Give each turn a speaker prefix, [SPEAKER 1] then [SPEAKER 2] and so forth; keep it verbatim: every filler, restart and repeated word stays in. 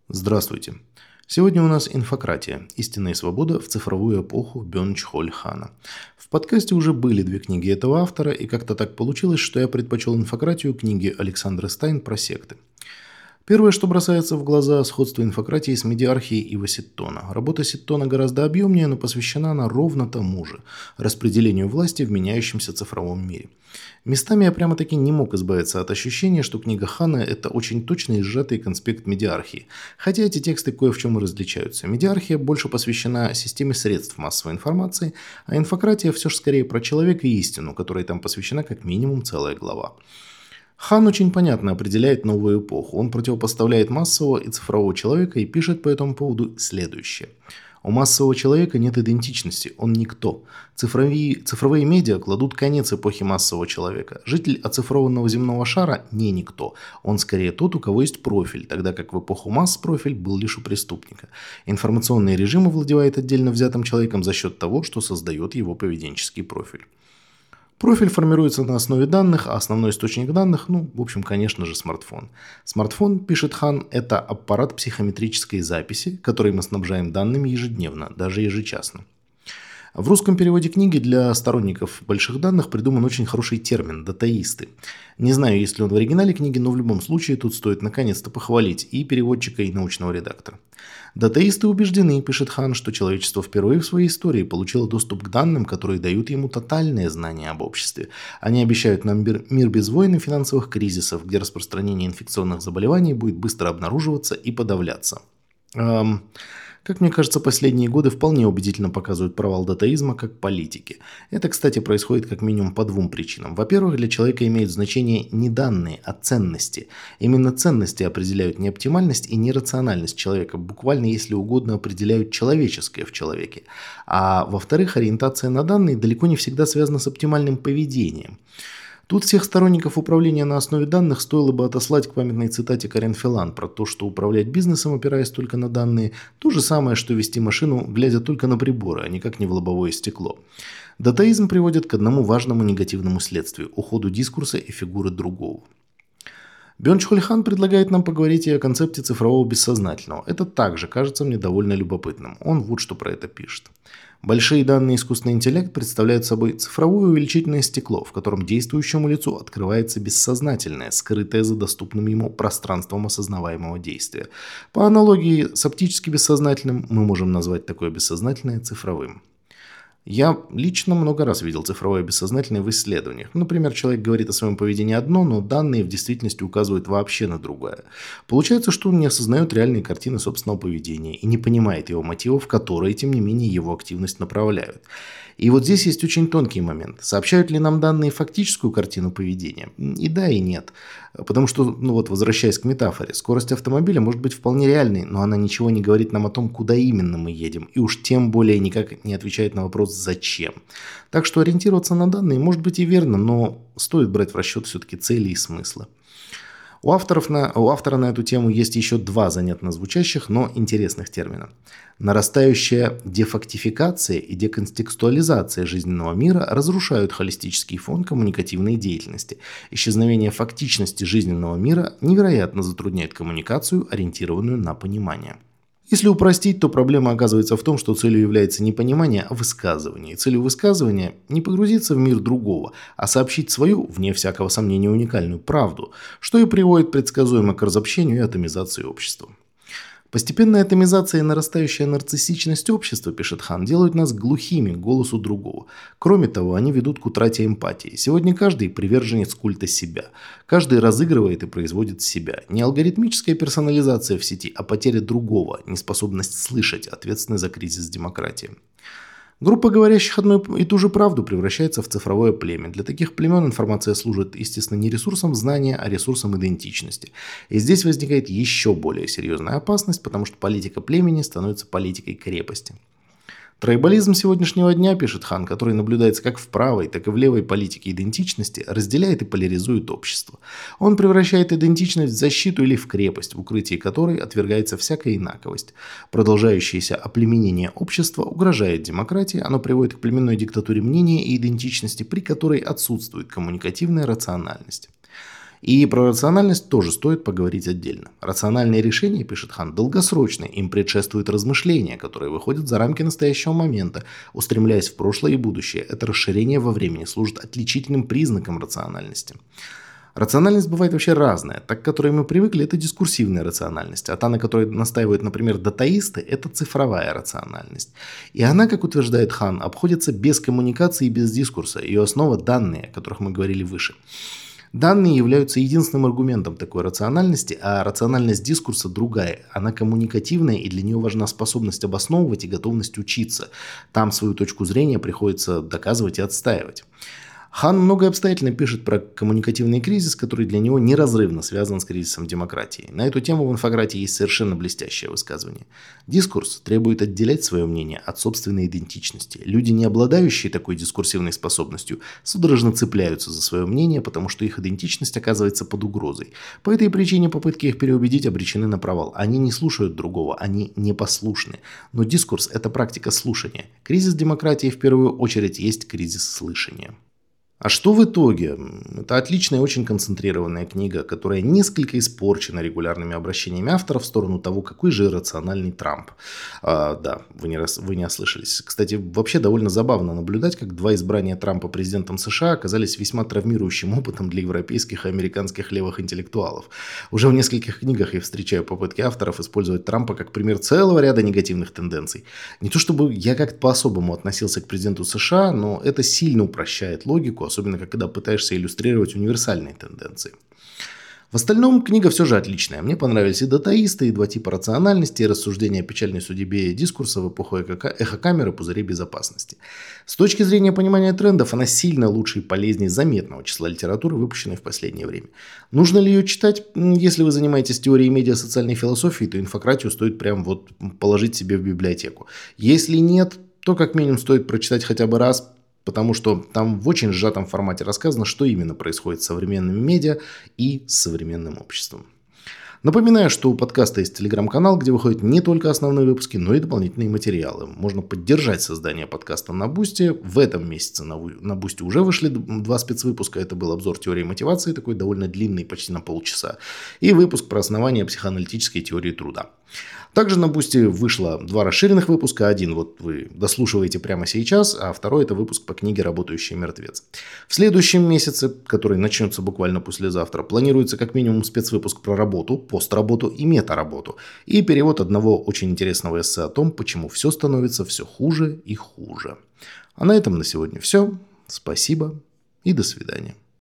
[SPEAKER 1] Здравствуйте. Сегодня у нас инфократия. Истинная свобода в цифровую эпоху Бёнч-Холь Хана. В подкасте уже были две книги этого автора, и как-то так получилось, что я предпочел инфократию книги Александры Стайн про секты. Первое, что бросается в глаза – сходство инфократии с медиархией Ива Ситтона. Работа Ситтона гораздо объемнее, но посвящена она ровно тому же – распределению власти в меняющемся цифровом мире. Местами я прямо-таки не мог избавиться от ощущения, что книга Хана – это очень точный и сжатый конспект медиархии. Хотя эти тексты кое в чем и различаются. Медиархия больше посвящена системе средств массовой информации, а инфократия все же скорее про человека и истину, которой там посвящена как минимум целая глава. Хан очень понятно определяет новую эпоху. Он противопоставляет массового и цифрового человека и пишет по этому поводу следующее. У массового человека нет идентичности, он никто. Цифровые, цифровые медиа кладут конец эпохи массового человека. Житель оцифрованного земного шара не никто. Он скорее тот, у кого есть профиль, тогда как в эпоху масс профиль был лишь у преступника. Информационный режим овладевает отдельно взятым человеком за счет того, что создает его поведенческий профиль. Профиль формируется на основе данных, а основной источник данных, ну, в общем, конечно же, смартфон. Смартфон, пишет Хан, это аппарат психометрической записи, который мы снабжаем данными ежедневно, даже ежечасно. В русском переводе книги для сторонников больших данных придуман очень хороший термин – датаисты. Не знаю, есть ли он в оригинале книги, но в любом случае тут стоит наконец-то похвалить и переводчика, и научного редактора. Датаисты убеждены, пишет Хан, что человечество впервые в своей истории получило доступ к данным, которые дают ему тотальное знание об обществе. Они обещают нам мир без войн и финансовых кризисов, где распространение инфекционных заболеваний будет быстро обнаруживаться и подавляться. Эм... Как мне кажется, последние годы вполне убедительно показывают провал датаизма как политики. Это, кстати, происходит как минимум по двум причинам. Во-первых, для человека имеют значение не данные, а ценности. Именно ценности определяют не оптимальность и не рациональность человека, буквально, если угодно, определяют человеческое в человеке. А во-вторых, ориентация на данные далеко не всегда связана с оптимальным поведением. Тут всех сторонников управления на основе данных стоило бы отослать к памятной цитате Карен Филан про то, что управлять бизнесом, опираясь только на данные, то же самое, что вести машину, глядя только на приборы, а никак не в лобовое стекло. Датаизм приводит к одному важному негативному следствию – уходу дискурса и фигуры другого. Бёнч-Холь Хан предлагает нам поговорить и о концепте цифрового бессознательного. Это также кажется мне довольно любопытным. Он вот что про это пишет. Большие данные искусственный интеллект представляют собой цифровое увеличительное стекло, в котором действующему лицу открывается бессознательное, скрытое за доступным ему пространством осознаваемого действия. По аналогии с оптически бессознательным мы можем назвать такое бессознательное цифровым. Я лично много раз видел цифровое бессознательное в исследованиях. Например, человек говорит о своем поведении одно, но данные в действительности указывают вообще на другое. Получается, что он не осознает реальные картины собственного поведения и не понимает его мотивов, которые, тем не менее, его активность направляют. И вот здесь есть очень тонкий момент. Сообщают ли нам данные фактическую картину поведения? И да, и нет. Потому что, ну вот, возвращаясь к метафоре, скорость автомобиля может быть вполне реальной, но она ничего не говорит нам о том, куда именно мы едем. И уж тем более никак не отвечает на вопрос «зачем?». Так что ориентироваться на данные может быть и верно, но стоит брать в расчет все-таки цели и смыслы. У, авторов на, у автора на эту тему есть еще два занятно звучащих, но интересных термина. Нарастающая дефактификация и деконтекстуализация жизненного мира разрушают холистический фон коммуникативной деятельности. Исчезновение фактичности жизненного мира невероятно затрудняет коммуникацию, ориентированную на понимание. Если упростить, то проблема оказывается в том, что целью является не понимание, а высказывание. И целью высказывания не погрузиться в мир другого, а сообщить свою, вне всякого сомнения, уникальную правду, что и приводит предсказуемо к разобщению и атомизации общества. Постепенная атомизация и нарастающая нарциссичность общества, пишет Хан, делают нас глухими к голосу другого. Кроме того, они ведут к утрате эмпатии. Сегодня каждый приверженец культа себя. Каждый разыгрывает и производит себя. Не алгоритмическая персонализация в сети, а потеря другого, неспособность слышать, ответственность за кризис демократии. Группа говорящих одну и ту же правду превращается в цифровое племя. Для таких племен информация служит, естественно, не ресурсом знания, а ресурсом идентичности. И здесь возникает еще более серьезная опасность, потому что политика племени становится политикой крепости. Трайбализм сегодняшнего дня, пишет Хан, который наблюдается как в правой, так и в левой политике идентичности, разделяет и поляризует общество. Он превращает идентичность в защиту или в крепость, в укрытии которой отвергается всякая инаковость. Продолжающееся оплеменение общества угрожает демократии, оно приводит к племенной диктатуре мнения и идентичности, при которой отсутствует коммуникативная рациональность. И про рациональность тоже стоит поговорить отдельно. Рациональные решения, пишет Хан, долгосрочные, им предшествуют размышления, которые выходят за рамки настоящего момента, устремляясь в прошлое и будущее. Это расширение во времени служит отличительным признаком рациональности. Рациональность бывает вообще разная. Та, к которой мы привыкли, это дискурсивная рациональность. А та, на которой настаивают, например, датаисты, это цифровая рациональность. И она, как утверждает Хан, обходится без коммуникации и без дискурса. Ее основа – данные, о которых мы говорили выше. Данные являются единственным аргументом такой рациональности, а рациональность дискурса другая. Она коммуникативная, и для нее важна способность обосновывать и готовность учиться. Там свою точку зрения приходится доказывать и отстаивать. Хан много обстоятельно пишет про коммуникативный кризис, который для него неразрывно связан с кризисом демократии. На эту тему в инфографии есть совершенно блестящее высказывание. Дискурс требует отделять свое мнение от собственной идентичности. Люди, не обладающие такой дискурсивной способностью, судорожно цепляются за свое мнение, потому что их идентичность оказывается под угрозой. По этой причине попытки их переубедить обречены на провал. Они не слушают другого, они непослушны. Но дискурс – это практика слушания. Кризис демократии в первую очередь есть кризис слышания. А что в итоге? Это отличная, очень концентрированная книга, которая несколько испорчена регулярными обращениями автора в сторону того, какой же рациональный Трамп. А, да, вы не, раз, вы не ослышались. Кстати, вообще довольно забавно наблюдать, как два избрания Трампа президентом США оказались весьма травмирующим опытом для европейских и американских левых интеллектуалов. Уже в нескольких книгах я встречаю попытки авторов использовать Трампа как пример целого ряда негативных тенденций. Не то чтобы я как-то по-особому относился к президенту США, но это сильно упрощает логику, особенно когда пытаешься иллюстрировать универсальные тенденции. В остальном книга все же отличная. Мне понравились и датаисты, и два типа рациональности, и рассуждения о печальной судьбе дискурса в эпоху эхокамеры, пузырей безопасности. С точки зрения понимания трендов, она сильно лучше и полезнее заметного числа литературы, выпущенной в последнее время. Нужно ли ее читать? Если вы занимаетесь теорией медиа социальной философии, то инфократию стоит прям вот положить себе в библиотеку. Если нет, то как минимум стоит прочитать хотя бы раз, потому что там в очень сжатом формате рассказано, что именно происходит с современными медиа и с современным обществом. Напоминаю, что у подкаста есть телеграм-канал, где выходят не только основные выпуски, но и дополнительные материалы. Можно поддержать создание подкаста на Бусти. В этом месяце на Бусти уже вышли два спецвыпуска. Это был обзор теории мотивации, такой довольно длинный, почти на полчаса. И выпуск про основания психоаналитической теории труда. Также на Бусти вышло два расширенных выпуска. Один вот вы дослушиваете прямо сейчас, а второй это выпуск по книге «Работающий мертвец». В следующем месяце, который начнется буквально послезавтра, планируется как минимум спецвыпуск про работу, постработу и метаработу. И перевод одного очень интересного эссе о том, почему все становится все хуже и хуже. А на этом на сегодня все. Спасибо и до свидания.